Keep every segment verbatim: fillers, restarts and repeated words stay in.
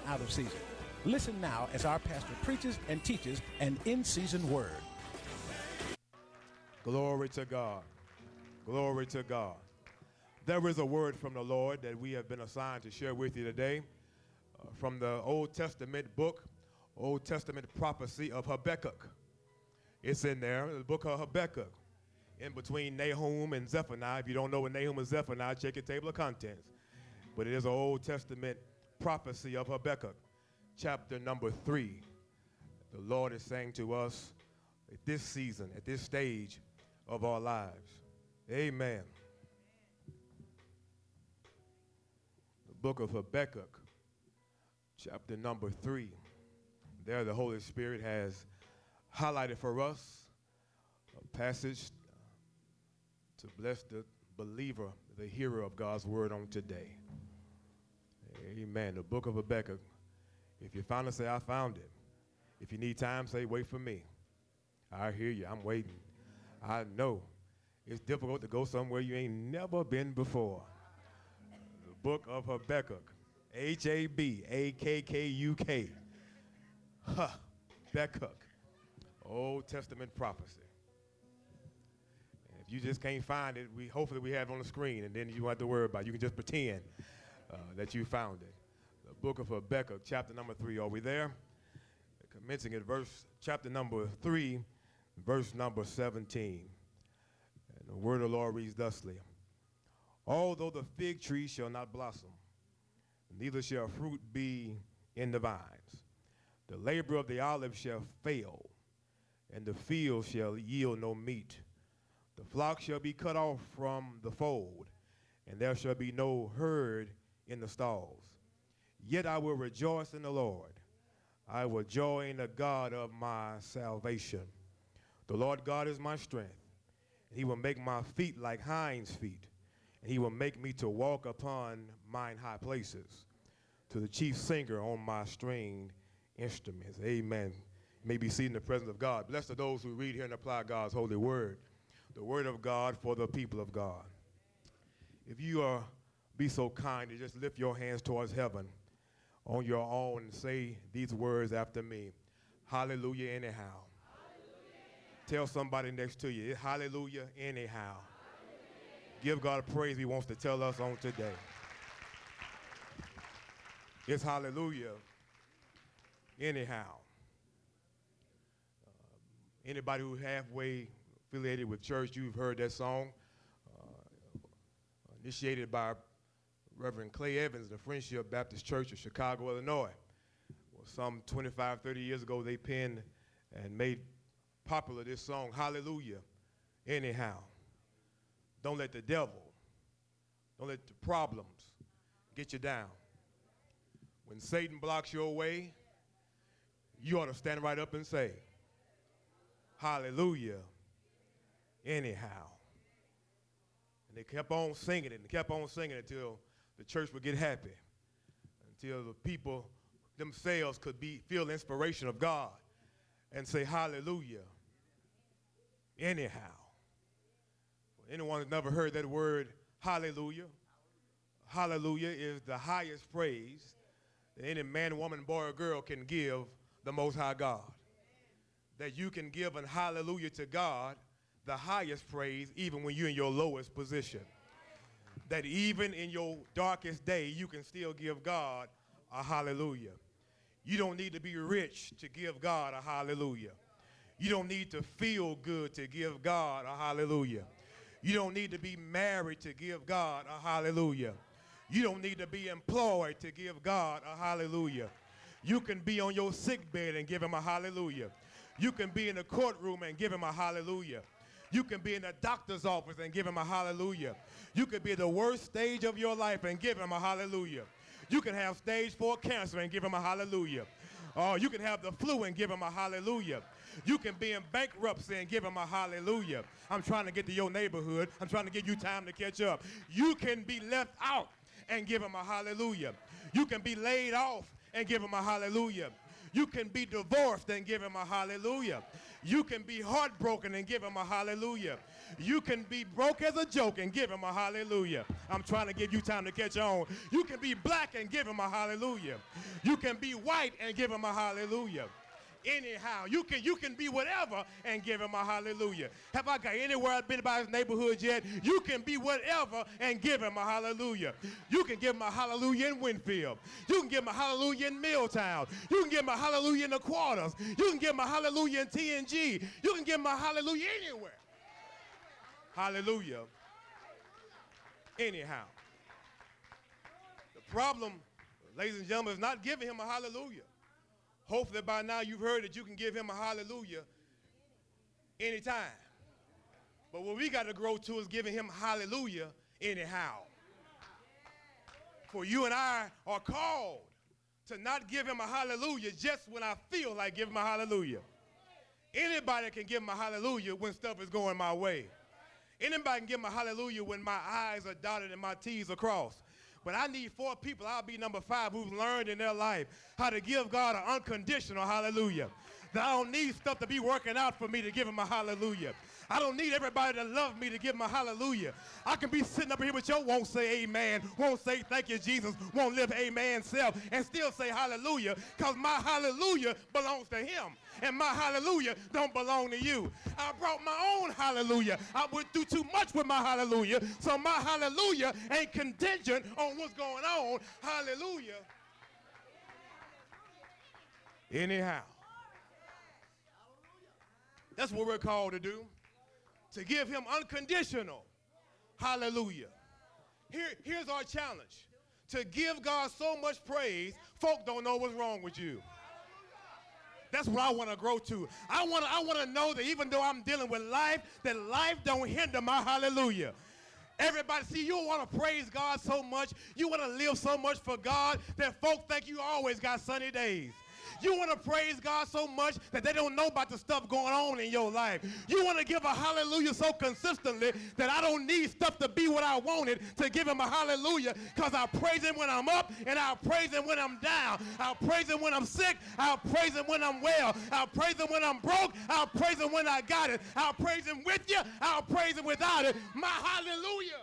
out of season. Listen now as our pastor preaches and teaches an in-season word. Glory to God. Glory to God. There is a word from the Lord that we have been assigned to share with you today uh, from the Old Testament book, Old Testament prophecy of Habakkuk. It's in there, the book of Habakkuk, in between Nahum and Zephaniah. If you don't know what Nahum and Zephaniah, check your table of contents. But it is an Old Testament prophecy of Habakkuk, chapter number three. The Lord is saying to us at this season, at this stage of our lives, amen. The book of Habakkuk, chapter number three. There the Holy Spirit has highlighted for us a passage to bless the believer, the hearer of God's word on today. Amen. The book of Habakkuk. If you found it, say, I found it. If you need time, say, wait for me. I hear you. I'm waiting. I know it's difficult to go somewhere you ain't never been before. The book of Habakkuk. H A B A K K U K. Habakkuk. Old Testament prophecy. And if you just can't find it, we hopefully we have it on the screen, and then you don't have to worry about it. You can just pretend uh, that you found it. The book of Habakkuk, chapter number three. Are we there? Commencing at verse, chapter number three, verse number seventeen. And the word of the Lord reads thusly. Although the fig tree shall not blossom, neither shall fruit be in the vines, the labor of the olive shall fail, and the field shall yield no meat. The flock shall be cut off from the fold, and there shall be no herd in the stalls. Yet I will rejoice in the Lord. I will joy in the God of my salvation. The Lord God is my strength. He will make my feet like hinds' feet, and he will make me to walk upon mine high places. To the chief singer on my stringed instruments. Amen. You may be seated in the presence of God. Blessed are those who read, hear, and apply God's holy word, the word of God for the people of God. If you are be so kind to just lift your hands towards heaven on your own and say these words after me. Hallelujah anyhow. Hallelujah. Tell somebody next to you, hallelujah anyhow. Hallelujah. Give God praise he wants to tell us on today. It's hallelujah anyhow. Uh, anybody who halfway affiliated with church, you've heard that song, uh, initiated by Reverend Clay Evans, the Friendship Baptist Church of Chicago, Illinois. Well, some twenty-five, thirty years ago, they penned and made popular this song, Hallelujah anyhow. Don't let the devil, don't let the problems get you down. When Satan blocks your way, you ought to stand right up and say, hallelujah anyhow. And they kept on singing it and kept on singing it until the church would get happy, until the people themselves could be feel the inspiration of God and say hallelujah anyhow. For anyone who's never heard that word hallelujah, hallelujah is the highest praise that any man, woman, boy, or girl can give the Most High God. That you can give an hallelujah to God, the highest praise, even when you're in your lowest position. That even in your darkest day, you can still give God a hallelujah. You don't need to be rich to give God a hallelujah. You don't need to feel good to give God a hallelujah. You don't need to be married to give God a hallelujah. You don't need to be employed to give God a hallelujah. You can be on your sick bed and give him a hallelujah. You can be in the courtroom and give him a hallelujah. You can be in the doctor's office and give him a hallelujah. You could be at the worst stage of your life and give him a hallelujah. You can have stage four cancer and give him a hallelujah. Oh, you can have the flu and give him a hallelujah. You can be in bankruptcy and give him a hallelujah. I'm trying to get to your neighborhood. I'm trying to give you time to catch up. You can be left out and give him a hallelujah. You can be laid off and give him a hallelujah. You can be divorced and give him a hallelujah. You can be heartbroken and give him a hallelujah. You can be broke as a joke and give him a hallelujah. I'm trying to give you time to catch on. You can be black and give him a hallelujah. You can be white and give him a hallelujah. Anyhow, you can you can be whatever and give him a hallelujah. Have I got anywhere I've been by his neighborhood yet? You can be whatever and give him a hallelujah. You can give him a hallelujah in Winfield. You can give him a hallelujah in Milltown. You can give him a hallelujah in the Quarters. You can give him a hallelujah in T N G. You can give him a hallelujah anywhere. Hallelujah. Anyhow. The problem, ladies and gentlemen, is not giving him a hallelujah. Hopefully by now you've heard that you can give him a hallelujah anytime. But what we got to grow to is giving him hallelujah anyhow. For you and I are called to not give him a hallelujah just when I feel like giving him a hallelujah. Anybody can give him a hallelujah when stuff is going my way. Anybody can give him a hallelujah when my I's are dotted and my T's are crossed. But I need four people, I'll be number five, who've learned in their life how to give God an unconditional hallelujah. That I don't need stuff to be working out for me to give him a hallelujah. I don't need everybody to love me to give him a hallelujah. I can be sitting up here with your won't say amen, won't say thank you, Jesus, won't live amen self, and still say hallelujah, because my hallelujah belongs to him. And my hallelujah don't belong to you. I brought my own hallelujah. I went through too much with my hallelujah, so my hallelujah ain't contingent on what's going on. Hallelujah. Anyhow. That's what we're called to do. To give him unconditional hallelujah. Here, here's our challenge. To give God so much praise, folk don't know what's wrong with you. That's what I want to grow to. I want to I want to know that even though I'm dealing with life, that life don't hinder my hallelujah. Everybody, see, you want to praise God so much, you want to live so much for God that folk think you always got sunny days. You want to praise God so much that they don't know about the stuff going on in your life. You want to give a hallelujah so consistently that I don't need stuff to be what I wanted to give him a hallelujah, because I praise him when I'm up and I'll praise him when I'm down. I'll praise him when I'm sick. I'll praise him when I'm well. I'll praise him when I'm broke. I'll praise him when I got it. I'll praise him with you. I'll praise him without it. My hallelujah.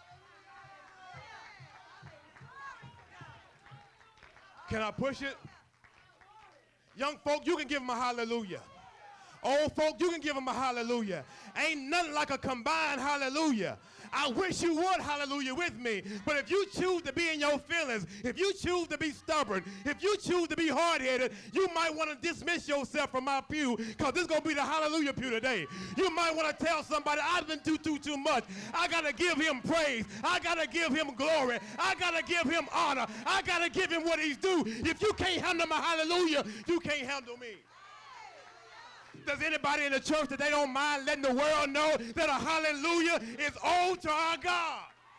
Can I push it? Young folk, you can give them a hallelujah. Old folk, you can give them a hallelujah. Ain't nothing like a combined hallelujah. I wish you would hallelujah with me. But if you choose to be in your feelings, if you choose to be stubborn, if you choose to be hard-headed, you might want to dismiss yourself from my pew, because this is going to be the hallelujah pew today. You might want to tell somebody, I've been too, too, too much. I got to give him praise. I got to give him glory. I got to give him honor. I got to give him what he's due. If you can't handle my hallelujah, you can't handle me. Does anybody in the church that they don't mind letting the world know that a hallelujah is owed to our God?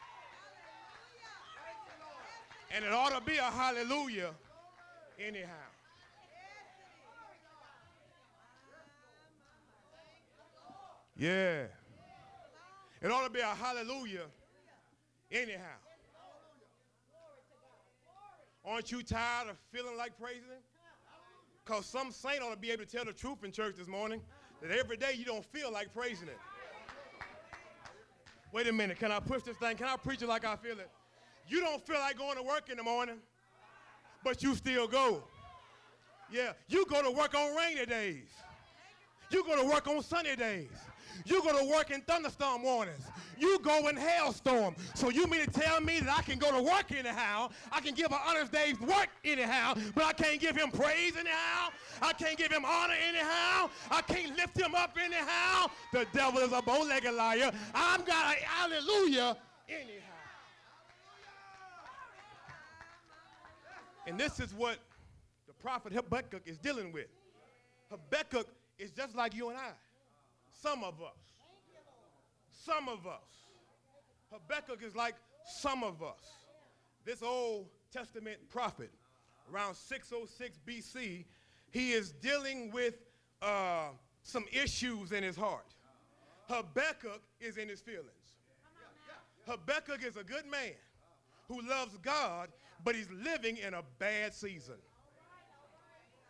And it ought to be a hallelujah anyhow. Yeah. It ought to be a hallelujah anyhow. Aren't you tired of feeling like praising him? Because some saint ought to be able to tell the truth in church this morning, that every day you don't feel like praising it. Wait a minute, can I push this thing? Can I preach it like I feel it? You don't feel like going to work in the morning, but you still go. Yeah, you go to work on rainy days. You go to work on sunny days. You go to work in thunderstorm warnings. You go in hailstorm. So you mean to tell me that I can go to work anyhow, I can give an honest day's work anyhow, but I can't give him praise anyhow? I can't give him honor anyhow? I can't lift him up anyhow? The devil is a bow-legged liar. I've got a hallelujah anyhow. And this is what the prophet Habakkuk is dealing with. Habakkuk is just like you and I. Some of us. Some of us. Habakkuk is like some of us. This Old Testament prophet, around six oh six B C, he is dealing with uh, some issues in his heart. Habakkuk is in his feelings. Habakkuk is a good man who loves God, but he's living in a bad season.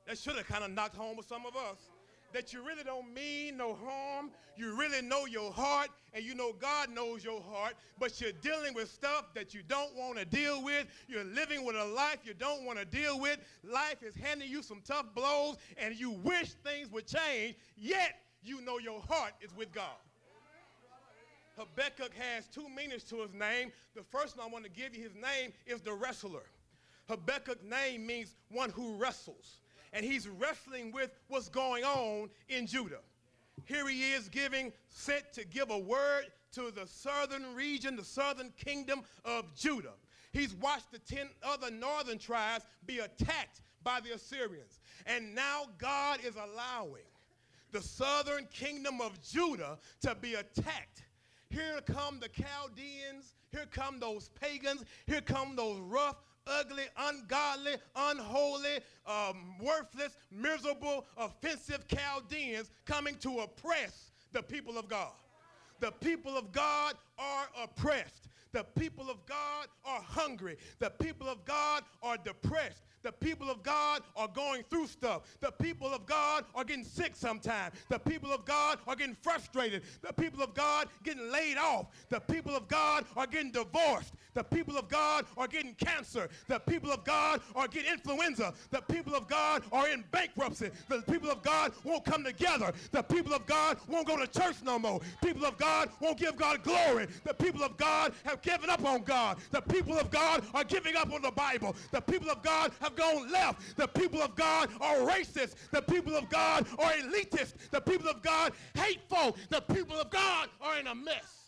That should have kind of knocked home with some of us. That you really don't mean no harm. You really know your heart, and you know God knows your heart, but you're dealing with stuff that you don't want to deal with. You're living with a life you don't want to deal with. Life is handing you some tough blows, and you wish things would change, yet you know your heart is with God. Habakkuk has two meanings to his name. The first one I want to give you, his name is the wrestler. Habakkuk's name means one who wrestles. And he's wrestling with what's going on in Judah. Here he is giving, sent to give a word to the southern region, the southern kingdom of Judah. He's watched the ten other northern tribes be attacked by the Assyrians. And now God is allowing the southern kingdom of Judah to be attacked. Here come the Chaldeans, here come those pagans, here come those rough, ugly, ungodly, unholy, um, worthless, miserable, offensive Chaldeans coming to oppress the people of God. The people of God are oppressed. The people of God are hungry. The people of God are depressed. The people of God are going through stuff. The people of God are getting sick sometimes. The people of God are getting frustrated. The people of God getting laid off. The people of God are getting divorced. The people of God are getting cancer. The people of God are getting influenza. The people of God are in bankruptcy. The people of God won't come together. The people of God won't go to church no more. People of God won't give God glory. The people of God have given up on God. The people of God are giving up on the Bible. The people of God have gone left. The people of God are racist. The people of God are elitist. The people of God hateful. The people of God are in a mess.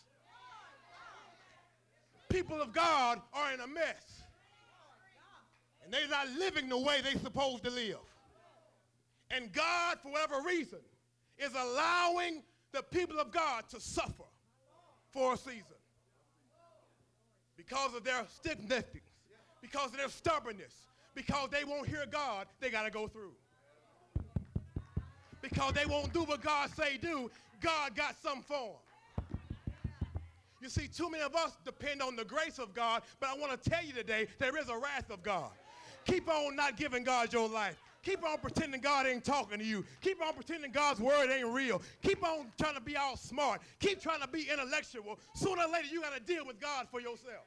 People of God are in a mess. And they're not living the way they're supposed to live. And God, for whatever reason, is allowing the people of God to suffer for a season. Because of their stiff-neckedness, because of their stubbornness, because they won't hear God, they got to go through. Because they won't do what God say do, God got something for them. You see, too many of us depend on the grace of God, but I want to tell you today, there is a wrath of God. Keep on not giving God your life. Keep on pretending God ain't talking to you. Keep on pretending God's word ain't real. Keep on trying to be all smart. Keep trying to be intellectual. Sooner or later, you got to deal with God for yourself.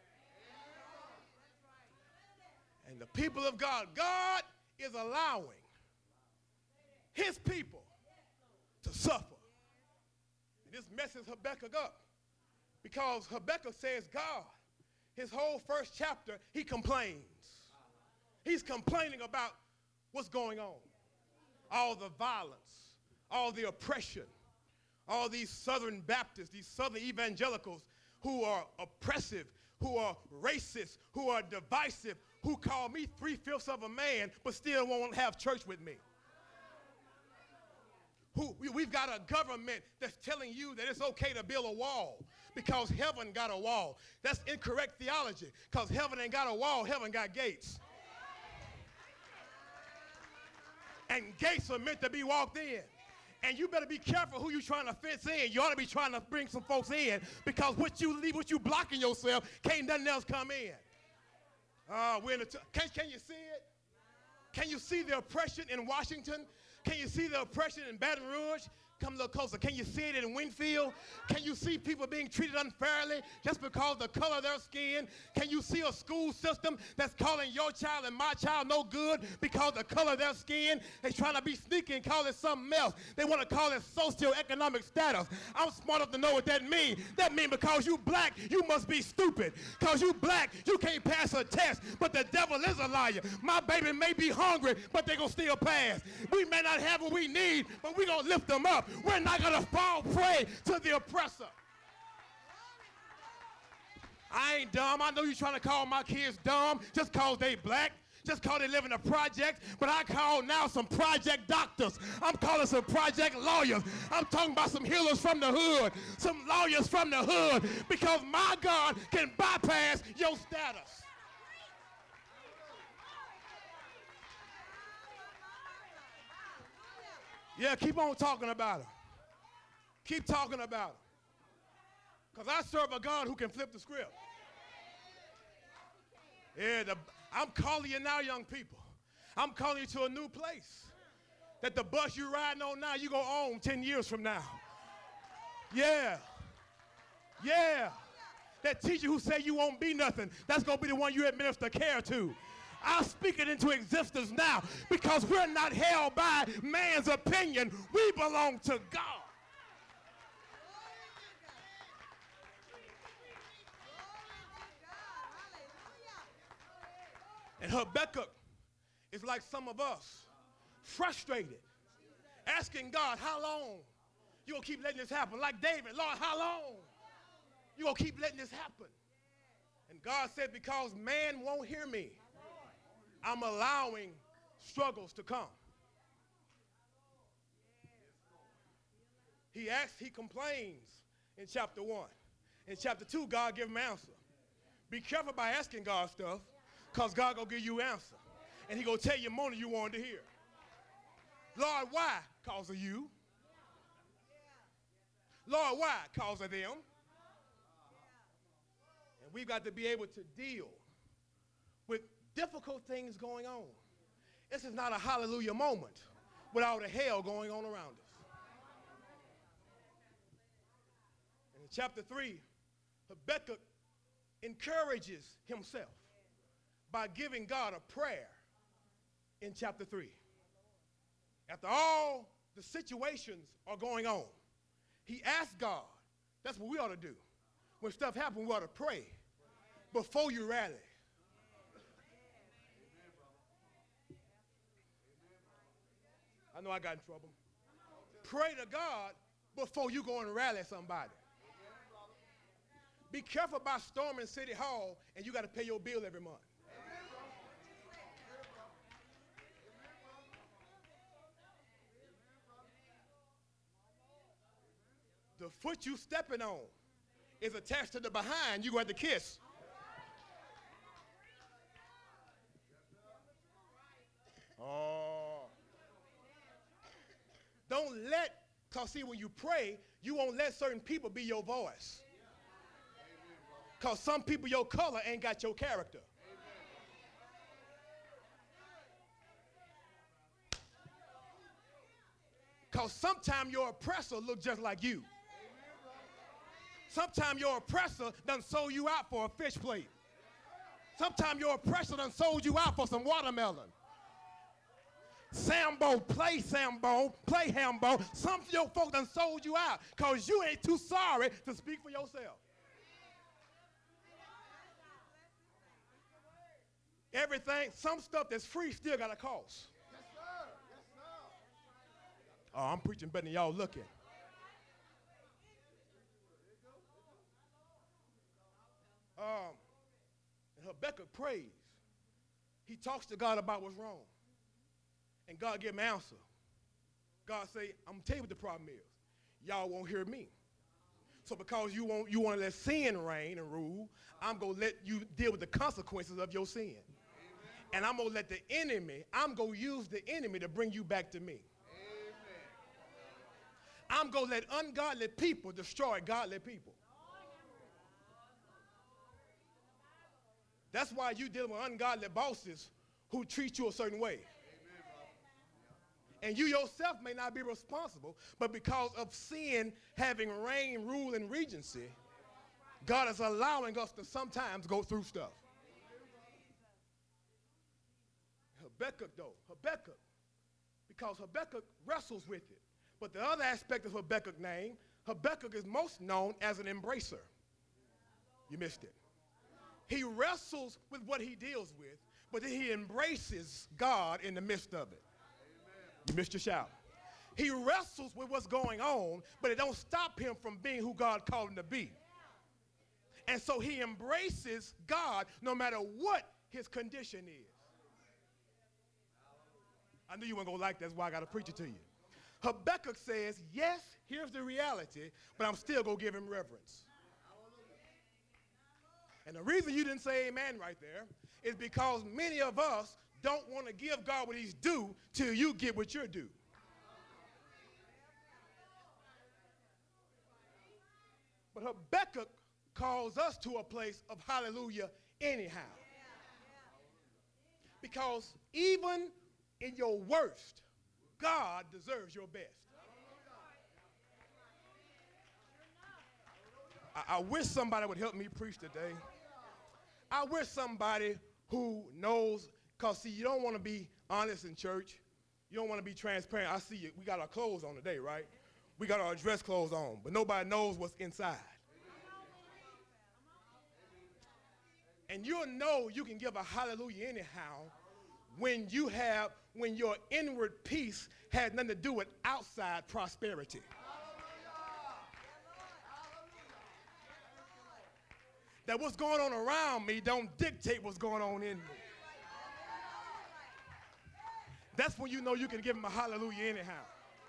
And the people of God, God is allowing his people to suffer. And this messes Habakkuk up because Habakkuk says God, his whole first chapter, he complains. He's complaining about what's going on. All the violence, all the oppression, all these Southern Baptists, these Southern evangelicals who are oppressive, who are racist, who are divisive, who call me three-fifths of a man but still won't have church with me. Who, we, we've got a government that's telling you that it's okay to build a wall because heaven got a wall. That's incorrect theology because heaven ain't got a wall, heaven got gates. And gates are meant to be walked in. And you better be careful who you're trying to fence in. You ought to be trying to bring some folks in because what you leave, what you blocking yourself, can't nothing else come in. Uh, we're in the t- can, can you see it? Can you see the oppression in Washington? Can you see the oppression in Baton Rouge? Come a little closer. Can you see it in Winfield? Can you see people being treated unfairly just because of the color of their skin? Can you see a school system that's calling your child and my child no good because of the color of their skin? They're trying to be sneaky and call it something else. They want to call it socioeconomic status. I'm smart enough to know what that means. That means because you black, you must be stupid. Because you black, you can't pass a test. But the devil is a liar. My baby may be hungry, but they're going to still pass. We may not have what we need, but we're going to lift them up. We're not going to fall prey to the oppressor. I ain't dumb. I know you're trying to call my kids dumb just because they black, just because they live in a project, but I call now some project doctors. I'm calling some project lawyers. I'm talking about some healers from the hood, some lawyers from the hood, because my God can bypass your status. Yeah, keep on talking about it. Keep talking about it. Because I serve a God who can flip the script. Yeah, the, I'm calling you now, young people. I'm calling you to a new place. that the bus you're riding on now, you're going to own ten years from now. Yeah. Yeah. That teacher who said you won't be nothing, that's going to be the one you administer care to. I speak it into existence now because we're not held by man's opinion. We belong to God. And Habakkuk is like some of us, frustrated, asking God, how long you going to keep letting this happen? Like David, Lord, how long you going to keep letting this happen? And God said, because man won't hear me, I'm allowing struggles to come. He asks, he complains in chapter one. In chapter two, God gives him an answer. Be careful by asking God stuff, because God going to give you an answer. And he going to tell you more than you wanted to hear. Lord, why? Because of you. Lord, why? Because of them. And we've got to be able to deal with difficult things going on. This is not a hallelujah moment with all the hell going on around us. And in chapter three, Habakkuk encourages himself by giving God a prayer in chapter three. After all the situations are going on, he asked God, that's what we ought to do. When stuff happens, we ought to pray before you rally. I know I got in trouble. Pray to God before you go and rally somebody. Be careful about storming City Hall and you got to pay your bill every month. The foot you stepping on is attached to the behind you got to kiss. Oh. Don't let, because see, when you pray, you won't let certain people be your voice. Because some people, your color ain't got your character. Because sometimes your oppressor look just like you. Sometimes your oppressor done sold you out for a fish plate. Sometimes your oppressor done sold you out for some watermelon. Sambo, play Sambo, play Hambo. Some of your folks done sold you out because you ain't too sorry to speak for yourself. Everything, some stuff that's free still got a cost. Yes, sir. Yes, sir. Oh, I'm preaching better than y'all looking. Um, and Habakkuk prays. He talks to God about what's wrong. And God give him an answer. God say, I'm going to tell you what the problem is. Y'all won't hear me. So because you want, you want to let sin reign and rule, I'm going to let you deal with the consequences of your sin. Amen. And I'm going to let the enemy, I'm going to use the enemy to bring you back to me. Amen. I'm going to let ungodly people destroy godly people. That's why you deal with ungodly bosses who treat you a certain way. And you yourself may not be responsible, but because of sin having reign, rule, and regency, God is allowing us to sometimes go through stuff. Habakkuk, though, Habakkuk, because Habakkuk wrestles with it. But the other aspect of Habakkuk's name, Habakkuk is most known as an embracer. You missed it. He wrestles with what he deals with, but then he embraces God in the midst of it. You missed your shout. He wrestles with what's going on, but it don't stop him from being who God called him to be. And so he embraces God no matter what his condition is. I knew you weren't going to like that. That's why I got to preach it to you. Habakkuk says, yes, here's the reality, but I'm still going to give him reverence. And the reason you didn't say amen right there is because many of us don't want to give God what he's due till you get what you're due. But Habakkuk calls us to a place of hallelujah anyhow. Because even in your worst, God deserves your best. I, I wish somebody would help me preach today. I wish somebody who knows, because see, you don't want to be honest in church. You don't want to be transparent. I see you. We got our clothes on today, right? We got our dress clothes on, but nobody knows what's inside. And you'll know you can give a hallelujah anyhow when you have, when your inward peace has nothing to do with outside prosperity. That what's going on around me don't dictate what's going on in me. That's when you know you can give him a hallelujah anyhow.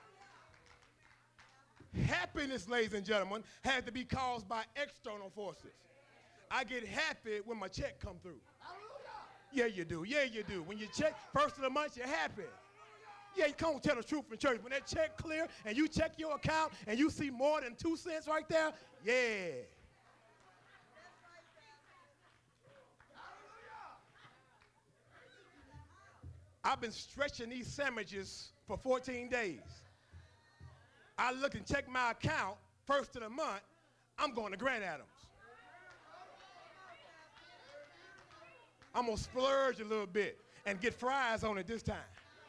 Happiness, ladies and gentlemen, has to be caused by external forces. I get happy when my check come through. Yeah, you do. Yeah, you do. When you check first of the month, you're happy. Yeah, you can't tell the truth in church. When that check clear and you check your account and you see more than two cents right there, yeah. I've been stretching these sandwiches for fourteen days. I look and check my account first of the month, I'm going to Grand Adams. I'm going to splurge a little bit and get fries on it this time.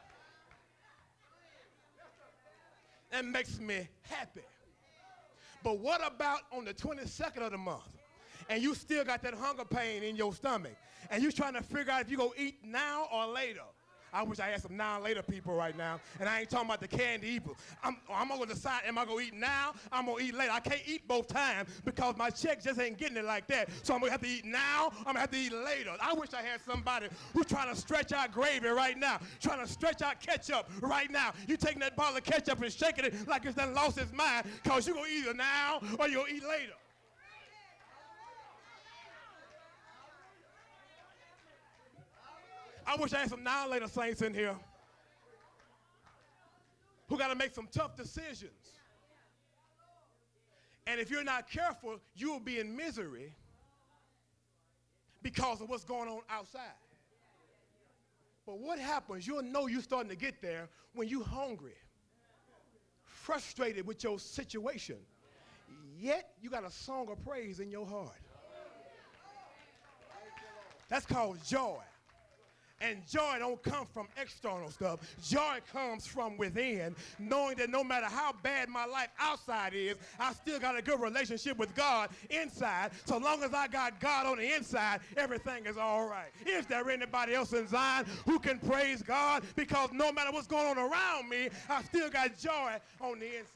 That makes me happy. But what about on the twenty-second of the month and you still got that hunger pain in your stomach and you're trying to figure out if you're going to eat now or later? I wish I had some now and later people right now, and I ain't talking about the candy people. I'm, I'm going to decide, am I going to eat now? I'm going to eat later. I can't eat both times because my check just ain't getting it like that. So I'm going to have to eat now, I'm going to have to eat later. I wish I had somebody who's trying to stretch out gravy right now, trying to stretch out ketchup right now. You taking that bottle of ketchup and shaking it like it's done lost its mind because you're going to eat either now or you're going to eat later. I wish I had some now and later saints in here who got to make some tough decisions. And if you're not careful, you will be in misery because of what's going on outside. But what happens, you'll know you're starting to get there when you're hungry, frustrated with your situation, yet you got a song of praise in your heart. That's called joy. And joy don't come from external stuff. Joy comes from within, knowing that no matter how bad my life outside is, I still got a good relationship with God inside. So long as I got God on the inside, everything is all right. Is there anybody else in Zion who can praise God? Because no matter what's going on around me, I still got joy on the inside.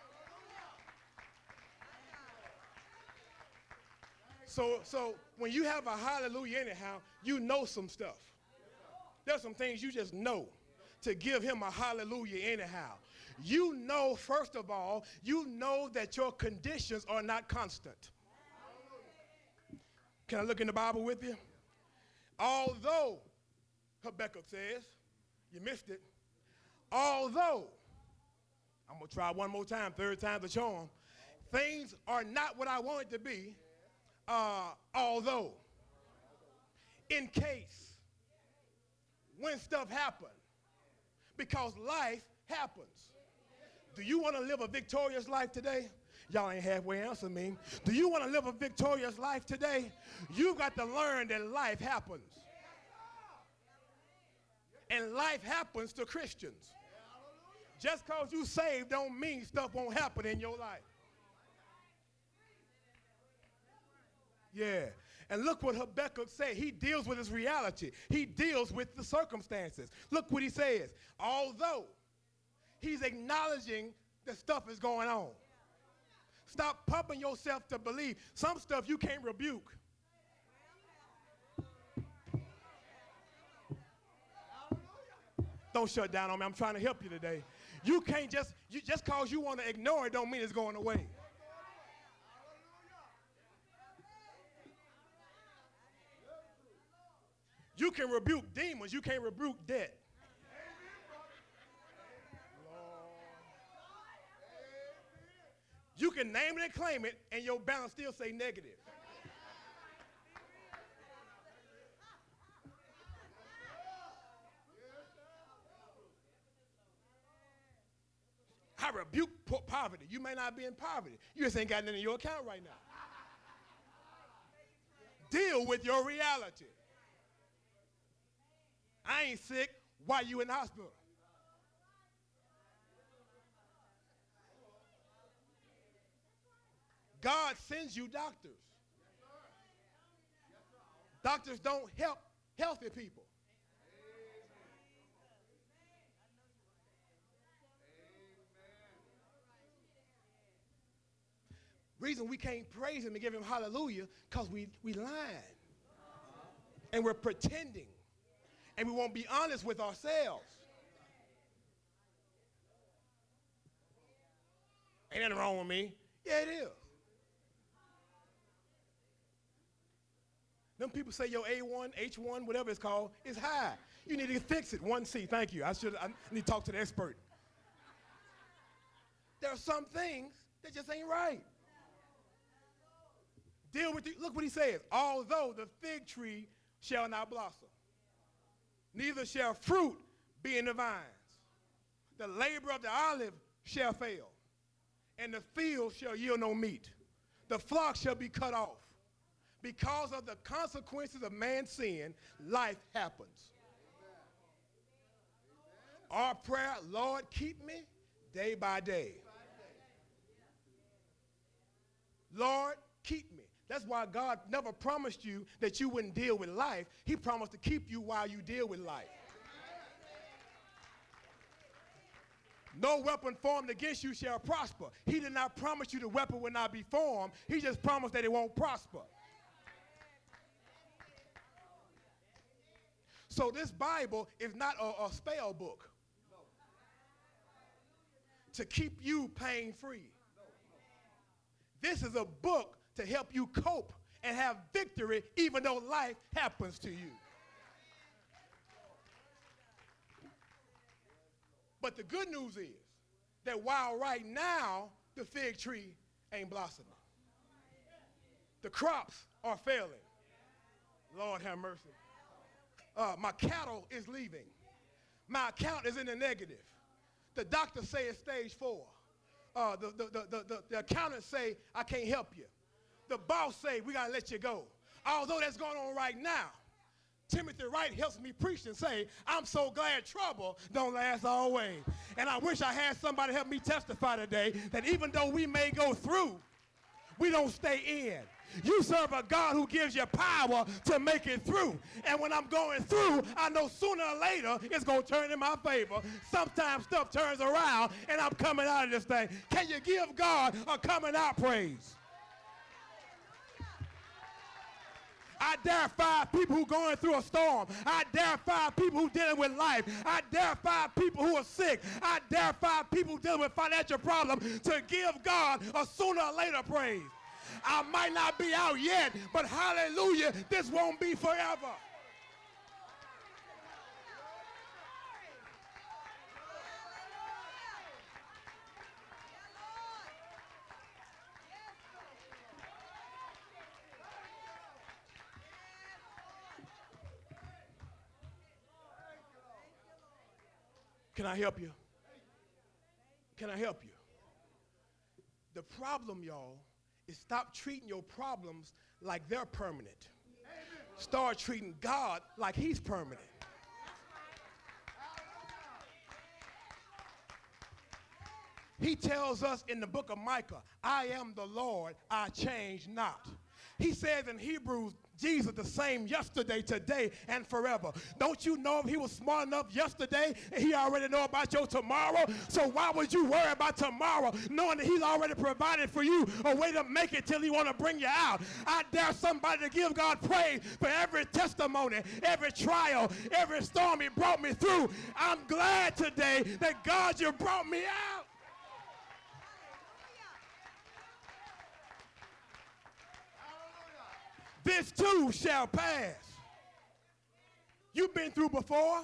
So, so when you have a hallelujah anyhow, you know some stuff. There's some things you just know to give him a hallelujah anyhow. You know, first of all, you know that your conditions are not constant. Can I look in the Bible with you? Although, Habakkuk says, you missed it, although, I'm going to try one more time, third time's a charm, things are not what I want it to be, uh, although, in case, when stuff happens, because life happens. Do you want to live a victorious life today? Y'all ain't halfway answering me. Do you want to live a victorious life today? You've got to learn that life happens. And life happens to Christians. Just because you saved don't mean stuff won't happen in your life. Yeah. And look what Habakkuk said. He deals with his reality. He deals with the circumstances. Look what he says. Although he's acknowledging that stuff is going on. Stop pumping yourself to believe. Some stuff you can't rebuke. Don't shut down on me. I'm trying to help you today. You can't just, you, just because you want to ignore it don't mean it's going away. You can rebuke demons. You can't rebuke debt. You can name it and claim it, and your balance still say negative. I rebuke po- poverty. You may not be in poverty. You just ain't got nothing in your account right now. Deal with your reality. I ain't sick. Why you in the hospital? God sends you doctors. Doctors don't help healthy people. Reason we can't praise him and give him hallelujah because we, we lying. And we're pretending. And we won't be honest with ourselves. Ain't nothing wrong with me. Yeah, it is. Them people say your A one, H one, whatever it's called, is high. You need to fix it. one C, thank you. I should. I need to talk to the expert. There are some things that just ain't right. Deal with it. Look what he says. Although the fig tree shall not blossom, neither shall fruit be in the vines. The labor of the olive shall fail, and the field shall yield no meat. The flock shall be cut off. Because of the consequences of man's sin, life happens. Our prayer, Lord, keep me day by day. Lord, keep me. That's why God never promised you that you wouldn't deal with life. He promised to keep you while you deal with life. No weapon formed against you shall prosper. He did not promise you the weapon will not be formed. He just promised that it won't prosper. So this Bible is not a, a spell book to keep you pain free. This is a book to help you cope and have victory even though life happens to you. But the good news is that while right now the fig tree ain't blossoming, the crops are failing. Lord have mercy. Uh, my cattle is leaving. My account is in the negative. The doctors say it's stage four. Uh, the, the, the, the, the, the accountants say, I can't help you. The boss say, we got to let you go. Although that's going on right now, Timothy Wright helps me preach and say, I'm so glad trouble don't last always. And I wish I had somebody help me testify today that even though we may go through, we don't stay in. You serve a God who gives you power to make it through. And when I'm going through, I know sooner or later it's going to turn in my favor. Sometimes stuff turns around and I'm coming out of this thing. Can you give God a coming out praise? I dare five people who are going through a storm. I dare five people who are dealing with life. I dare five people who are sick. I dare five people dealing with financial problems to give God a sooner or later praise. I might not be out yet, but hallelujah, this won't be forever. Can I help you? Can I help you? The problem, y'all, is stop treating your problems like they're permanent. Start treating God like he's permanent. He tells us in the book of Micah, I am the Lord, I change not. He says in Hebrews, Jesus the same yesterday, today, and forever. Don't you know if he was smart enough yesterday and he already know about your tomorrow? So why would you worry about tomorrow knowing that he's already provided for you a way to make it till he want to bring you out? I dare somebody to give God praise for every testimony, every trial, every storm he brought me through. I'm glad today that God, you brought me out. This too shall pass. You've been through before.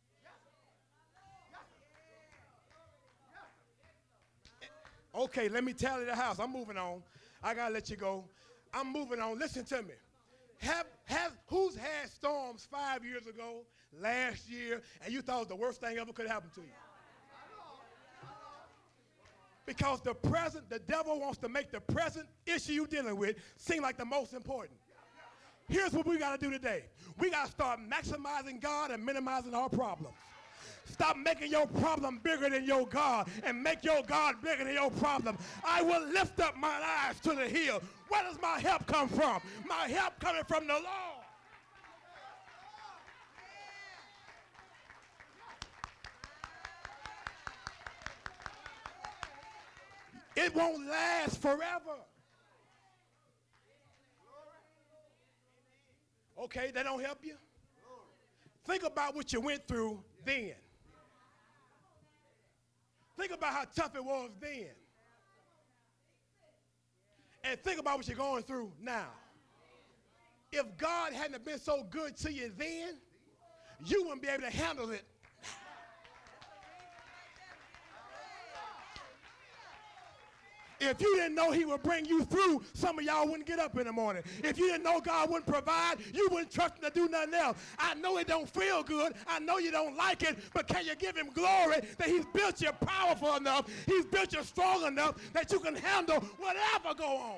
Okay, let me tally the house. I'm moving on. I gotta let you go. I'm moving on. Listen to me. Have, have, who's had storms five years ago, last year, and you thought it was the worst thing ever could happen to you? Because the present, the devil wants to make the present issue you're dealing with seem like the most important. Here's what we got to do today. We got to start maximizing God and minimizing our problems. Stop making your problem bigger than your God and make your God bigger than your problem. I will lift up my eyes to the hill. Where does my help come from? My help coming from the Lord. It won't last forever. Okay, that don't help you? Think about what you went through then. Think about how tough it was then. And think about what you're going through now. If God hadn't been so good to you then, you wouldn't be able to handle it. If you didn't know he would bring you through, some of y'all wouldn't get up in the morning. If you didn't know God wouldn't provide, you wouldn't trust him to do nothing else. I know it don't feel good. I know you don't like it, but can you give him glory that he's built you powerful enough, he's built you strong enough that you can handle whatever go on?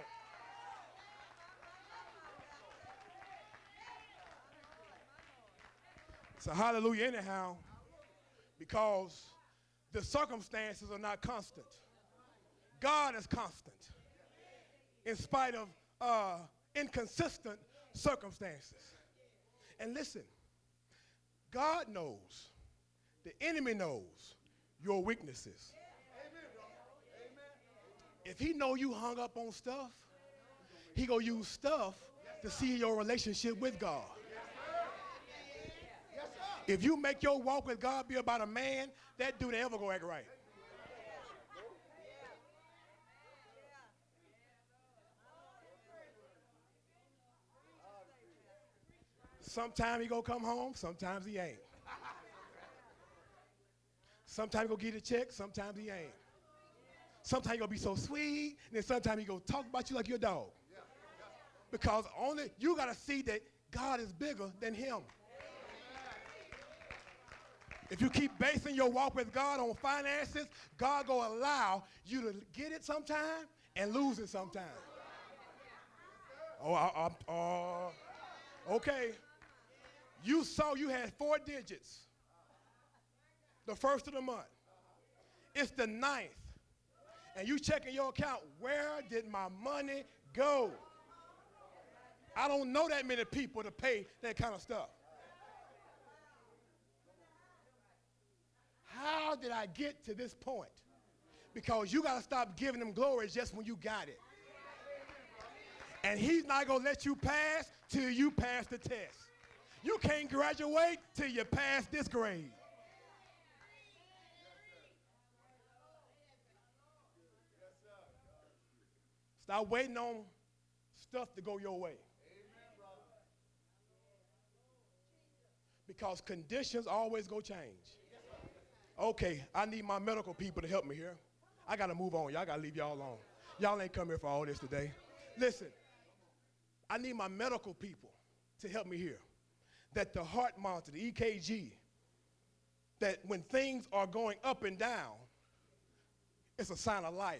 So hallelujah anyhow, because the circumstances are not constant. God is constant in spite of uh, inconsistent circumstances. And listen, God knows, the enemy knows your weaknesses. If he know you hung up on stuff, he gonna use stuff to see your relationship with God. If you make your walk with God be about a man, that dude ain't ever gonna act right. Sometimes he gonna come home, sometimes he ain't. Sometimes he gonna get a check, sometimes he ain't. Sometimes he gonna be so sweet, and then sometimes he gonna talk about you like your dog. Because only you gotta see that God is bigger than him. If you keep basing your walk with God on finances, God gonna allow you to get it sometime and lose it sometime. Oh, I, I, uh, okay. You saw you had four digits the first of the month. It's the ninth. And you checking your account, where did my money go? I don't know that many people to pay that kind of stuff. How did I get to this point? Because you got to stop giving him glory just when you got it. And he's not going to let you pass till you pass the test. You can't graduate till you pass this grade. Stop waiting on stuff to go your way. Because conditions always go change. Okay, I need my medical people to help me here. I got to move on. Y'all got to leave y'all alone. Y'all ain't come here for all this today. Listen, I need my medical people to help me here. That the heart monitor, the E K G, that when things are going up and down, it's a sign of life.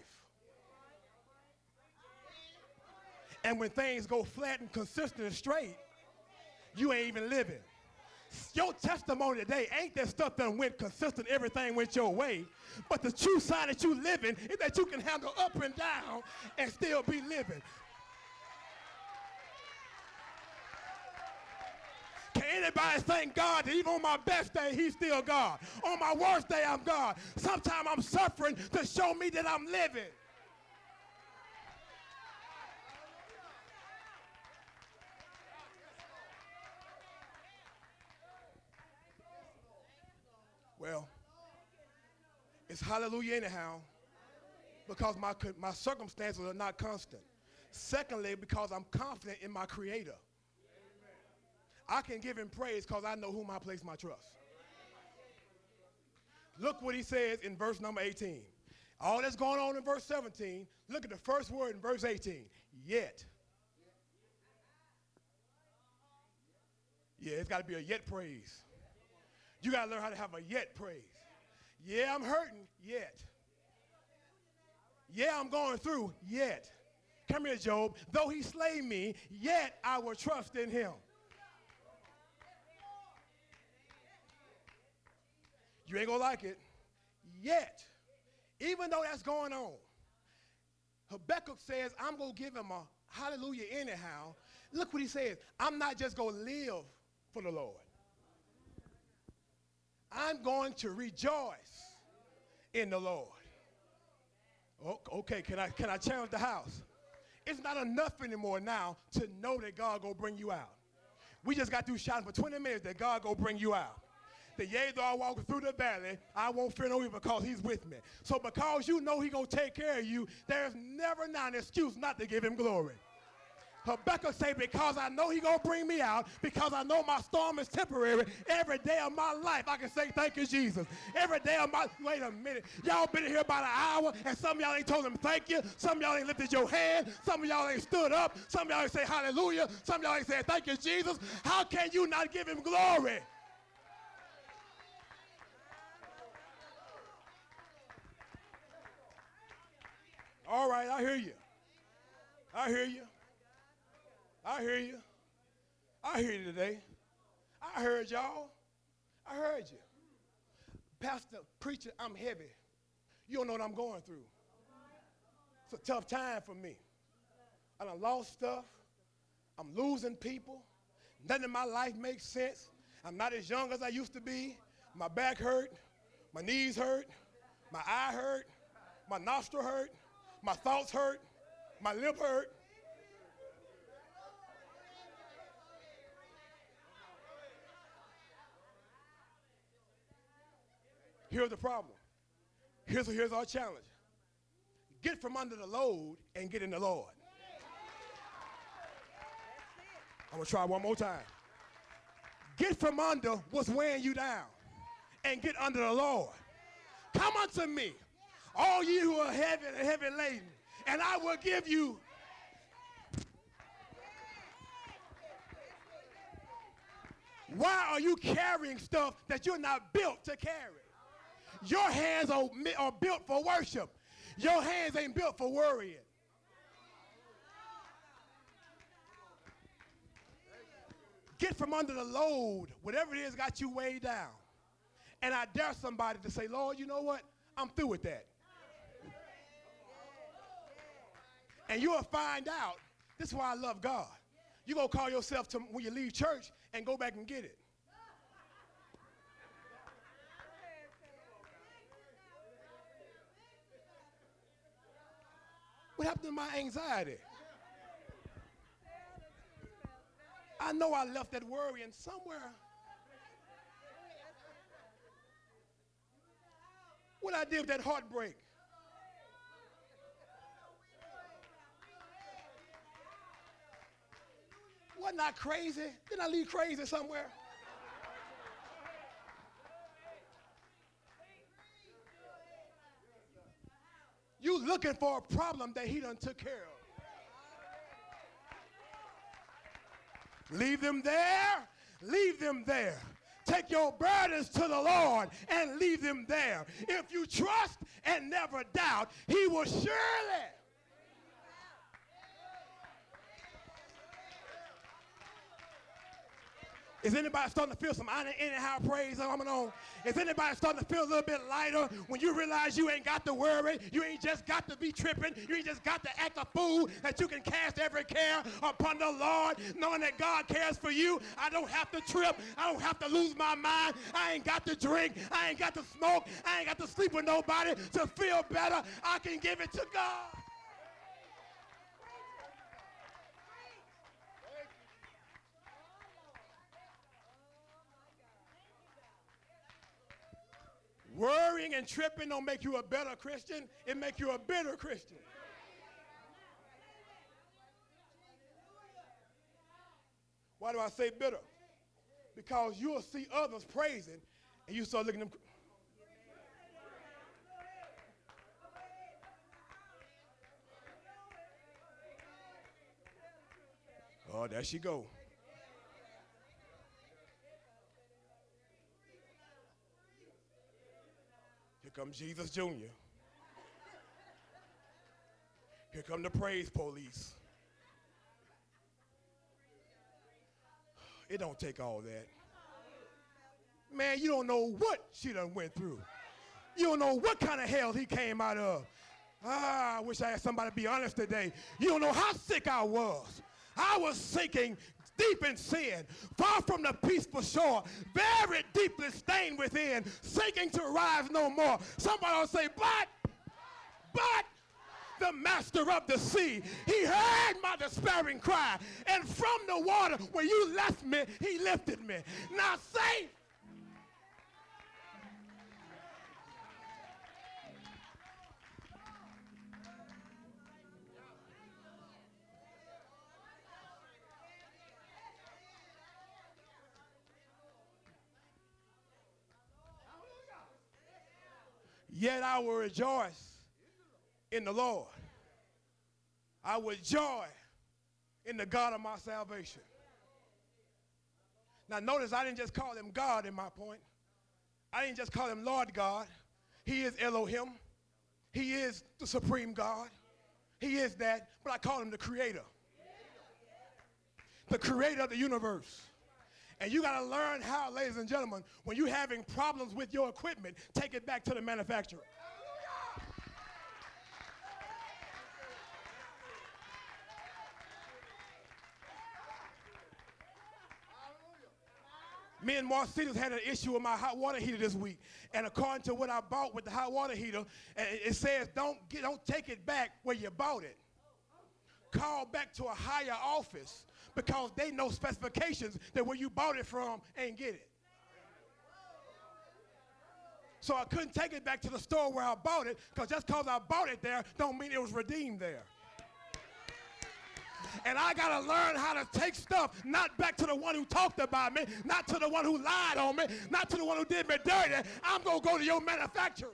And when things go flat and consistent and straight, you ain't even living. Your testimony today ain't that stuff that went consistent, everything went your way, but the true sign that you living is that you can handle up and down and still be living. Can anybody thank God that even on my best day, he's still God? On my worst day, I'm God. Sometimes I'm suffering to show me that I'm living. Well, it's hallelujah anyhow, because my, my circumstances are not constant. Secondly, because I'm confident in my Creator. I can give him praise because I know whom I place my trust. Look what he says in verse number eighteen. All that's going on in verse seventeen, look at the first word in verse eighteen. Yet. Yeah, it's got to be a yet praise. You got to learn how to have a yet praise. Yeah, I'm hurting, yet. Yeah, I'm going through, yet. Come here, Job. Though he slay me, yet I will trust in him. You ain't gonna like it. Yet, even though that's going on, Habakkuk says, I'm gonna give him a hallelujah anyhow. Look what he says. I'm not just gonna live for the Lord. I'm going to rejoice in the Lord. Okay, can I, can I challenge the house? It's not enough anymore now to know that God gonna bring you out. We just got through shouting for twenty minutes that God gonna bring you out. The yea, though I walk through the valley, I won't fear no evil because he's with me. So because you know he's going to take care of you, there's never now an excuse not to give him glory. Habakkuk say, because I know he's going to bring me out, because I know my storm is temporary, every day of my life I can say thank you, Jesus. Every day of my, wait a minute, y'all been in here about an hour, and some of y'all ain't told him thank you, some of y'all ain't lifted your hand, some of y'all ain't stood up, some of y'all ain't say hallelujah, some of y'all ain't said thank you, Jesus. How can you not give him glory? All right, I hear you. I hear you. I hear you. I hear you today. I heard y'all. I heard you. Pastor, preacher, I'm heavy. You don't know what I'm going through. It's a tough time for me. I done lost stuff. I'm losing people. Nothing in my life makes sense. I'm not as young as I used to be. My back hurt. My knees hurt. My eye hurt. My nostril hurt. My thoughts hurt. My lip hurt. Here's the problem. Here's, here's our challenge. Get from under the load and get in the Lord. I'm going to try one more time. Get from under what's weighing you down and get under the Lord. Come unto me, all ye who are heavy and heavy laden, and I will give you. Why are you carrying stuff that you're not built to carry? Your hands are, are built for worship. Your hands ain't built for worrying. Get from under the load, whatever it is got you weighed down. And I dare somebody to say, Lord, you know what? I'm through with that. And you'll find out, this is why I love God. You're going to call yourself to, when you leave church and go back and get it. What happened to my anxiety? I know I left that worrying somewhere. What I did with that heartbreak? Wasn't I crazy? Didn't I leave crazy somewhere? You looking for a problem that he done took care of. Leave them there. Leave them there. Take your burdens to the Lord and leave them there. If you trust and never doubt, he will surely. Is anybody starting to feel some anyhow praise coming on? Is anybody starting to feel a little bit lighter when you realize you ain't got to worry, you ain't just got to be tripping, you ain't just got to act a fool, that you can cast every care upon the Lord, knowing that God cares for you? I don't have to trip, I don't have to lose my mind, I ain't got to drink, I ain't got to smoke, I ain't got to sleep with nobody to feel better. I can give it to God. Worrying and tripping don't make you a better Christian. It make you a bitter Christian. Why do I say bitter? Because you'll see others praising and you start looking at them. Oh, there she go. Here comes Jesus Junior Here come the praise police. It don't take all that. Man, you don't know what she done went through. You don't know what kind of hell he came out of. Ah, I wish I had somebody to be honest today. You don't know how sick I was. I was sinking deep in sin, far from the peaceful shore, very deeply stained within, sinking to rise no more. Somebody will say, but, but, the master of the sea, he heard my despairing cry, and from the water where you left me, he lifted me. Now say, yet I will rejoice in the Lord. I will joy in the God of my salvation. Now notice I didn't just call him God in my point. I didn't just call him Lord God. He is Elohim. He is the supreme God. He is that, but I call him the creator. The creator of the universe. And you got to learn how, ladies and gentlemen, when you're having problems with your equipment, take it back to the manufacturer. Me and Marcitas had an issue with my hot water heater this week. And according to what I bought with the hot water heater, it says don't, get, don't take it back where you bought it. Call back to a higher office because they know specifications that where you bought it from ain't get it. So I couldn't take it back to the store where I bought it because just because I bought it there don't mean it was redeemed there. And I got to learn how to take stuff not back to the one who talked about me, not to the one who lied on me, not to the one who did me dirty. I'm going to go to your manufacturer.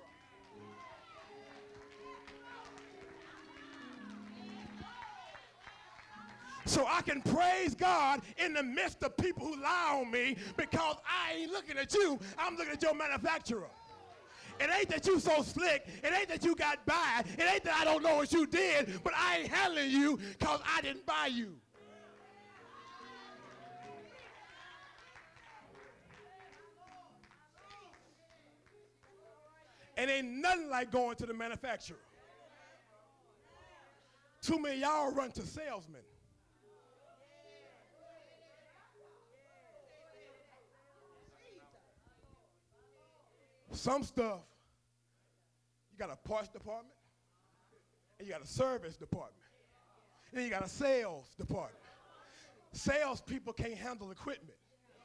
So I can praise God in the midst of people who lie on me because I ain't looking at you, I'm looking at your manufacturer. It ain't that you so slick, it ain't that you got by, it ain't that I don't know what you did, but I ain't handling you because I didn't buy you. And ain't nothing like going to the manufacturer. Too many of y'all run to salesmen. Some stuff, you got a parts department, and you got a service department, and then you got a sales department. Sales people can't handle equipment.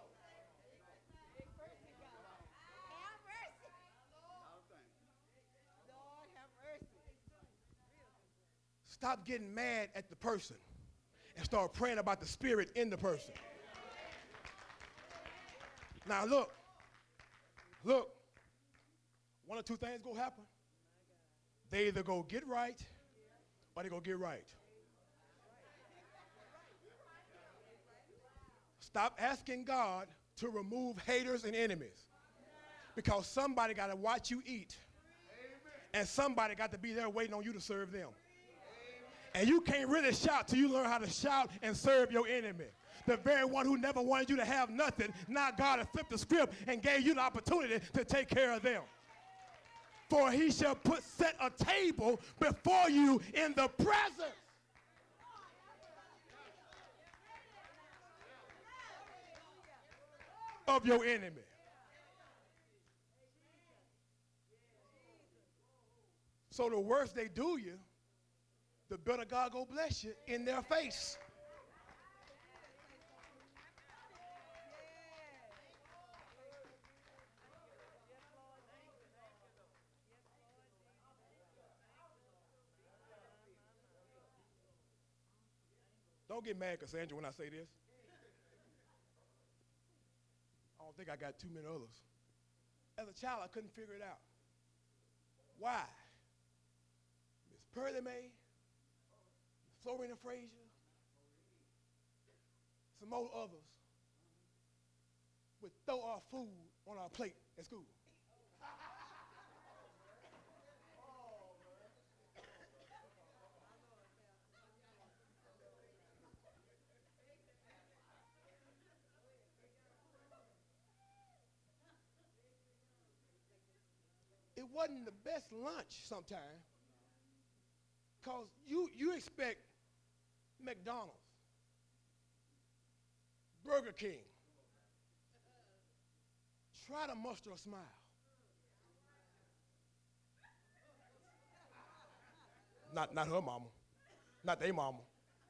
Stop getting mad at the person and start praying about the spirit in the person. Now look, look. One or two things gonna happen. They either go get right or they go get right. Stop asking God to remove haters and enemies because somebody got to watch you eat and somebody got to be there waiting on you to serve them. And you can't really shout till you learn how to shout and serve your enemy. The very one who never wanted you to have nothing, now God has flipped the script and gave you the opportunity to take care of them. For he shall put set a table before you in the presence of your enemy. So the worse they do you, the better God go bless you in their face. Don't get mad, Cassandra, when I say this. I don't think I got too many others. As a child, I couldn't figure it out. Why? Miss Pearlie Mae, Florina Frazier, some more others would throw our food on our plate at school. wasn't the best lunch sometimes. Because you, you expect McDonald's, Burger King, try to muster a smile. Not, not her mama, not their mama.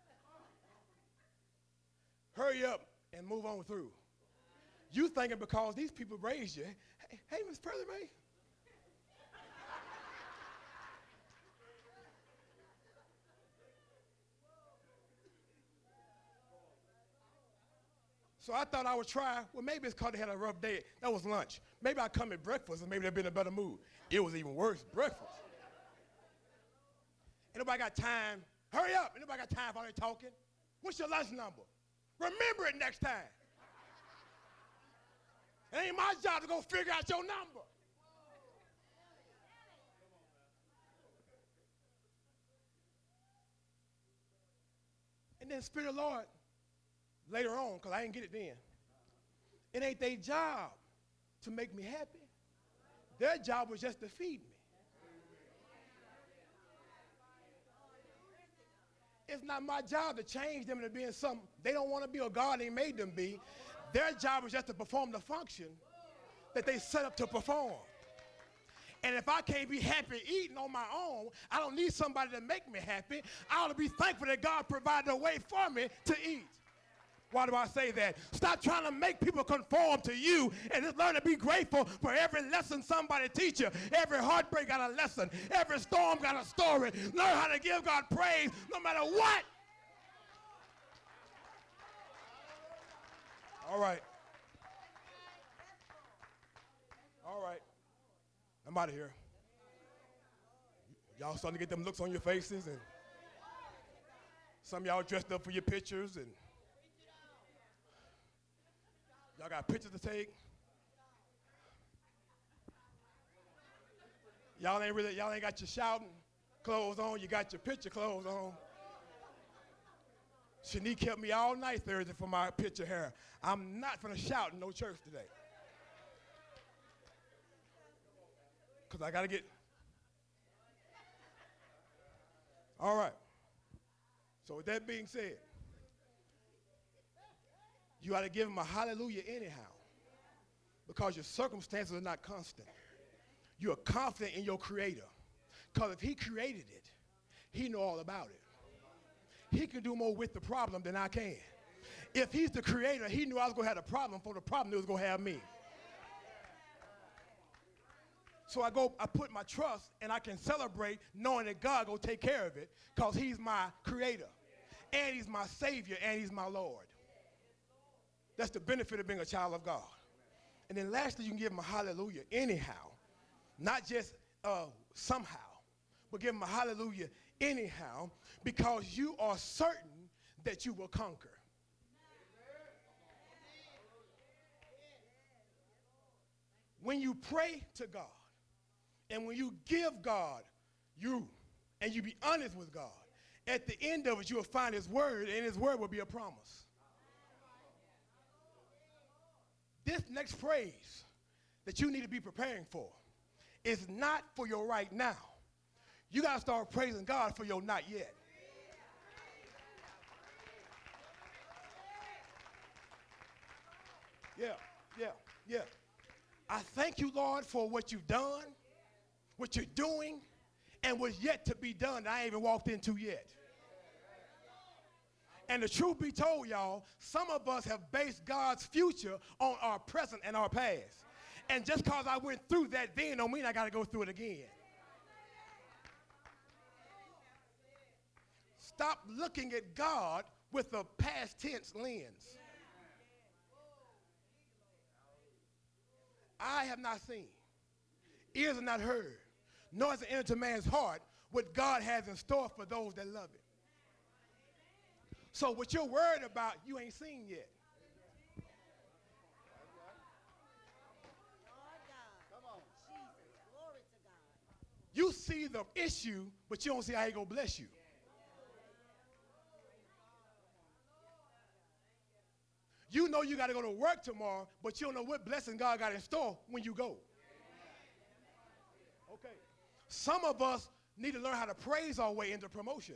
Hurry up and move on through. You thinking because these people raised you, hey, hey Miss Pearlie Mae. So I thought I would try, well, maybe it's because they had a rough day. That was lunch. Maybe I'd come at breakfast and maybe they'd be in a better mood. It was even worse, breakfast. Ain't nobody got time. Hurry up. Ain't nobody got time for all that talking. What's your lunch number? Remember it next time. It ain't my job to go figure out your number. And then Spirit of the Lord, later on, because I didn't get it then, it ain't their job to make me happy. Their job was just to feed me. It's not my job to change them into being something they don't want to be or God ain't made them be. Their job is just to perform the function that they set up to perform. And if I can't be happy eating on my own, I don't need somebody to make me happy. I ought to be thankful that God provided a way for me to eat. Why do I say that? Stop trying to make people conform to you and just learn to be grateful for every lesson somebody teach you. Every heartbreak got a lesson. Every storm got a story. Learn how to give God praise no matter what. All right. All right. I'm out of here. Y'all starting to get them looks on your faces, and some of y'all dressed up for your pictures, and y'all got pictures to take. Y'all ain't really, y'all ain't got your shouting clothes on. You got your picture clothes on. Shanique kept me all night Thursday for my picture hair. I'm not finna shout in no church today. Because I got to get. All right. So with that being said, you got to give him a hallelujah anyhow, because your circumstances are not constant. You are confident in your creator, because if he created it, he know all about it. He can do more with the problem than I can. If he's the creator, he knew I was going to have a problem for the problem that was going to have me. So I go, I put my trust, and I can celebrate knowing that God going to take care of it, because he's my creator, and he's my savior, and he's my Lord. That's the benefit of being a child of God. And then lastly, you can give him a hallelujah anyhow, not just uh, somehow, but give him a hallelujah anyhow, because you are certain that you will conquer. When you pray to God, and when you give God you, and you be honest with God, at the end of it, you'll find his word, and his word will be a promise. This next praise that you need to be preparing for is not for your right now. You got to start praising God for your not yet. Yeah, yeah, yeah. I thank you, Lord, for what you've done, what you're doing, and what's yet to be done that I ain't even walked into yet. And the truth be told, y'all, some of us have based God's future on our present and our past. And just because I went through that then don't mean I got to go through it again. Stop looking at God with a past tense lens. I have not seen, ears have not heard, nor has it entered man's heart what God has in store for those that love him. So what you're worried about, you ain't seen yet. You see the issue, but you don't see how he's going to bless you. You know you got to go to work tomorrow, but you don't know what blessing God got in store when you go. Some of us need to learn how to praise our way into promotion.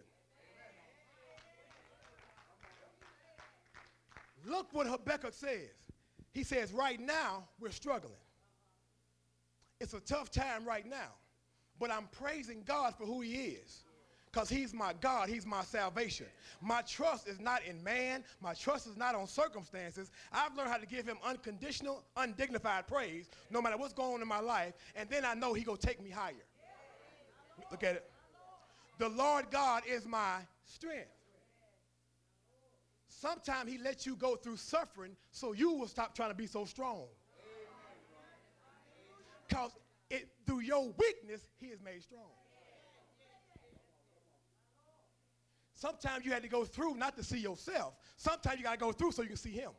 Look what Habakkuk says. He says, right now, we're struggling. It's a tough time right now. But I'm praising God for who he is. Because he's my God, he's my salvation. My trust is not in man. My trust is not on circumstances. I've learned how to give him unconditional, undignified praise, no matter what's going on in my life. And then I know he's going to take me higher. Look at it. The Lord God is my strength. Sometimes he lets you go through suffering so you will stop trying to be so strong. Because it through your weakness, he is made strong. Sometimes you had to go through not to see yourself. Sometimes you got to go through so you can see him.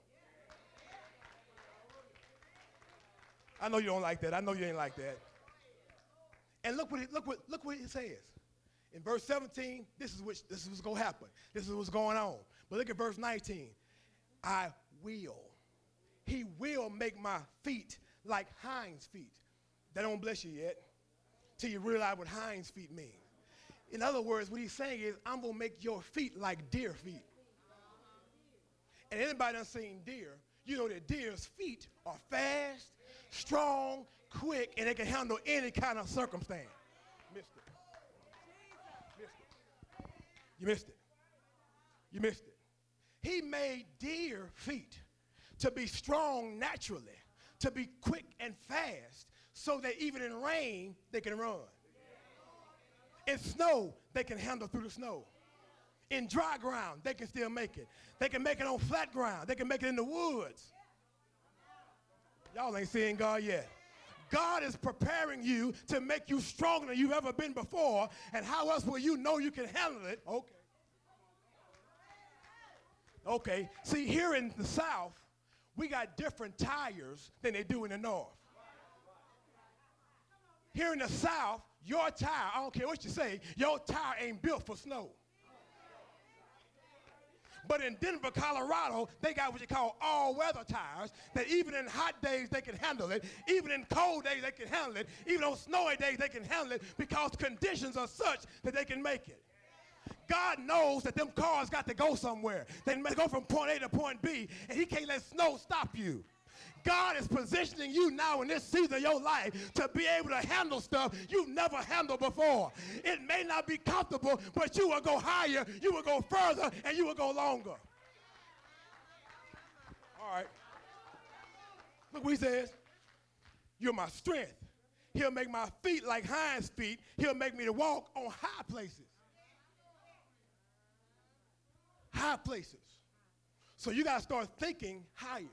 I know you don't like that. I know you ain't like that. And look what he, look what look what it says. In verse seventeen, this is which this is what's going to happen. This is what's going on. But look at verse nineteen. I will. He will make my feet like hinds feet. That don't bless you yet till you realize what hinds feet mean. In other words, what he's saying is, I'm going to make your feet like deer feet. And anybody done seen deer, you know that deer's feet are fast, strong, quick, and they can handle any kind of circumstance. Missed it. Missed it. You missed it. You missed it. He made deer feet to be strong naturally, to be quick and fast, so that even in rain, they can run. In snow, they can handle through the snow. In dry ground, they can still make it. They can make it on flat ground. They can make it in the woods. Y'all ain't seeing God yet. God is preparing you to make you stronger than you've ever been before. And how else will you know you can handle it? Okay. Okay. See, here in the South, we got different tires than they do in the North. Here in the South, your tire, I don't care what you say, your tire ain't built for snow. But in Denver, Colorado, they got what you call all-weather tires that even in hot days they can handle it, even in cold days they can handle it, even on snowy days they can handle it because conditions are such that they can make it. God knows that them cars got to go somewhere. They go from point A to point B, and he can't let snow stop you. God is positioning you now in this season of your life to be able to handle stuff you've never handled before. It may not be comfortable, but you will go higher, you will go further, and you will go longer. All right. Look what he says. You're my strength. He'll make my feet like hinds feet. He'll make me to walk on high places. High places. So you got to start thinking higher.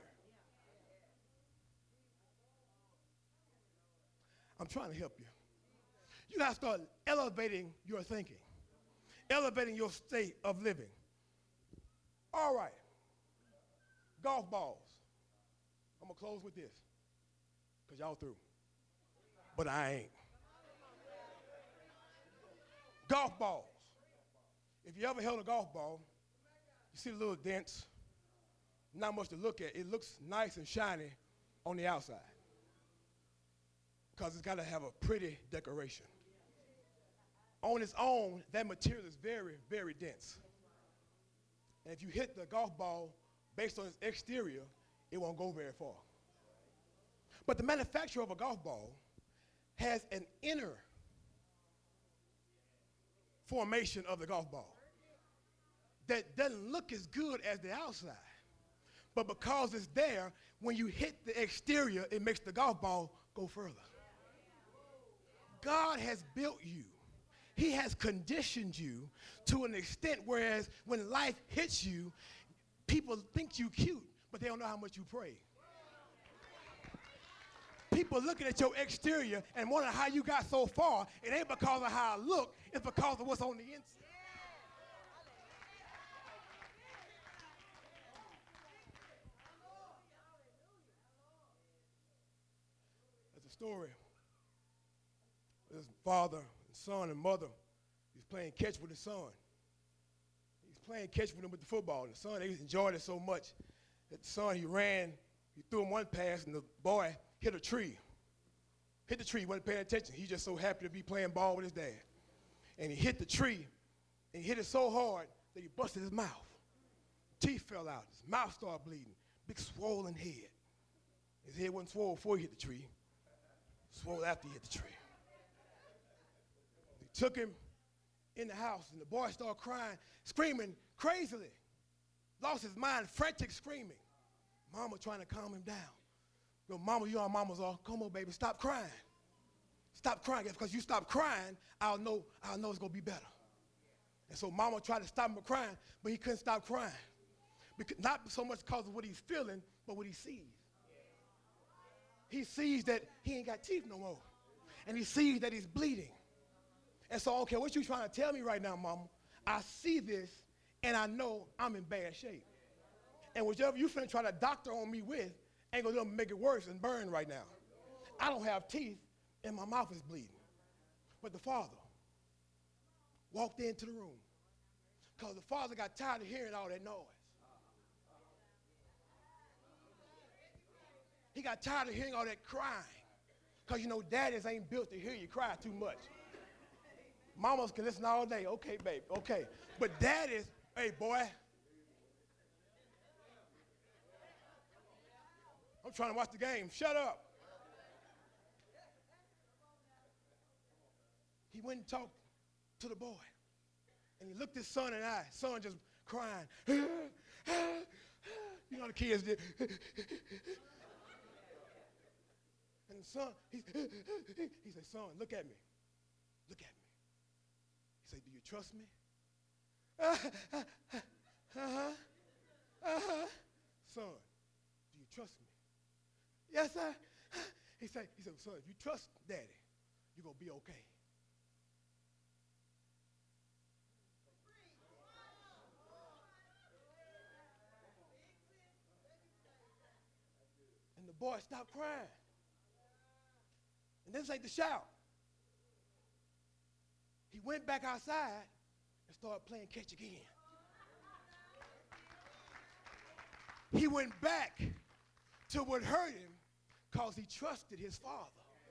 I'm trying to help you. You got to start elevating your thinking, elevating your state of living. All right. Golf balls. I'm going to close with this because y'all through. But I ain't. Golf balls. If you ever held a golf ball, you see the little dents. Not much to look at. It looks nice and shiny on the outside, because it's got to have a pretty decoration. On its own, that material is very, very dense. And if you hit the golf ball based on its exterior, it won't go very far. But the manufacturer of a golf ball has an inner formation of the golf ball that doesn't look as good as the outside. But because it's there, when you hit the exterior, it makes the golf ball go further. God has built you. He has conditioned you to an extent whereas when life hits you, people think you cute, but they don't know how much you pray. People looking at your exterior and wondering how you got so far. It ain't because of how I look, it's because of what's on the inside. There's a story. His father, and son, and mother, he's playing catch with his son. He's playing catch with him with the football. And the son, he enjoyed it so much that the son, he ran, he threw him one pass, and the boy hit a tree. hit the tree, wasn't paying attention. He just so happy to be playing ball with his dad. And he hit the tree, and he hit it so hard that he busted his mouth. Teeth fell out. His mouth started bleeding. Big swollen head. His head wasn't swollen before he hit the tree. Swollen after he hit the tree. They took him in the house, and the boy started crying, screaming crazily. Lost his mind, frantic screaming. Mama trying to calm him down. Yo, mama, you know how mamas are. Come on, baby, stop crying. Stop crying. Because you stop crying, I'll know, I'll know it's going to be better. And so mama tried to stop him from crying, but he couldn't stop crying. Because, not so much because of what he's feeling, but what he sees. He sees that he ain't got teeth no more. And he sees that he's bleeding. And so I don't care what you're trying to tell me right now, mama. I see this, and I know I'm in bad shape. And whichever you finna try to doctor on me with ain't gonna make it worse and burn right now. I don't have teeth, and my mouth is bleeding. But the father walked into the room because the father got tired of hearing all that noise. He got tired of hearing all that crying because, you know, daddies ain't built to hear you cry too much. Mamas can listen all day. Okay, babe, okay. But daddies, hey, boy. I'm trying to watch the game. Shut up. He went and talked to the boy. And he looked his son in the eye. Son just crying. You know how the kids did. And the son, he, he said, son, look at me. Look at me. He said, do you trust me? Uh-huh. Uh-huh. Son, do you trust me? Yes, sir. He said, he said, son, if you trust daddy, you're going to be okay. And the boy stopped crying. And this ain't the shout. He went back outside and started playing catch again. He went back to what hurt him because he trusted his father.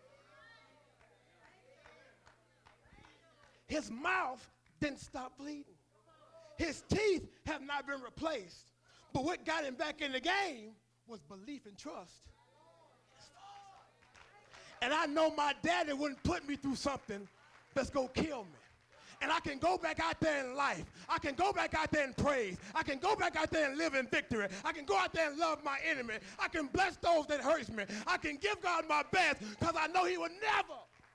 His mouth didn't stop bleeding. His teeth have not been replaced. But what got him back in the game was belief and trust in his father. And I know my daddy wouldn't put me through something that's going to kill me. And I can go back out there in life. I can go back out there in praise. I can go back out there and live in victory. I can go out there and love my enemy. I can bless those that hurts me. I can give God my best because I know he will never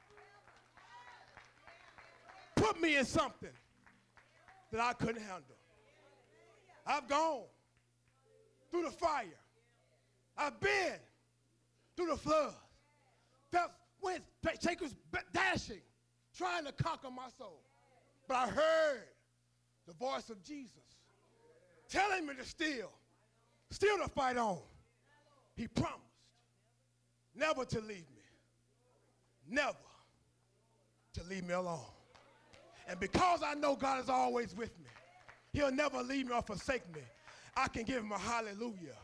put me in something that I couldn't handle. I've gone through the fire. I've been through the flood. Felt when Jacob's dashing, trying to conquer my soul. But I heard the voice of Jesus telling me to still, still to fight on. He promised never to leave me, never to leave me alone. And because I know God is always with me, he'll never leave me or forsake me, I can give him a hallelujah.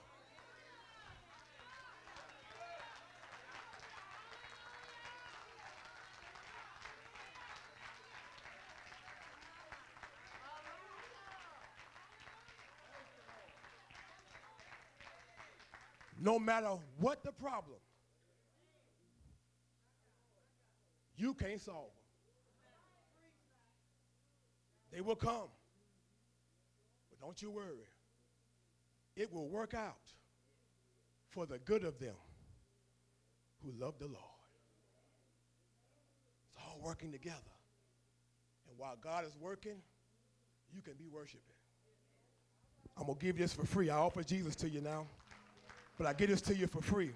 No matter what the problem, you can't solve them. They will come. But don't you worry. It will work out for the good of them who love the Lord. It's all working together. And while God is working, you can be worshiping. I'm going to give this for free. I offer Jesus to you now. But I get this to you for free.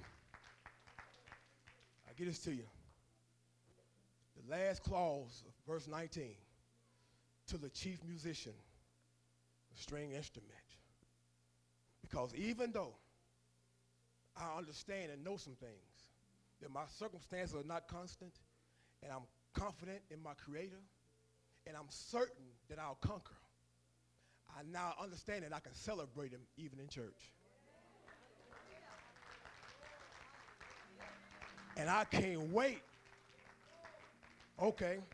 I get this to you. The last clause of verse nineteen. To the chief musician, a string instrument. Because even though I understand and know some things, that my circumstances are not constant, and I'm confident in my Creator, and I'm certain that I'll conquer, I now understand that I can celebrate him even in church. And I can't wait Okay.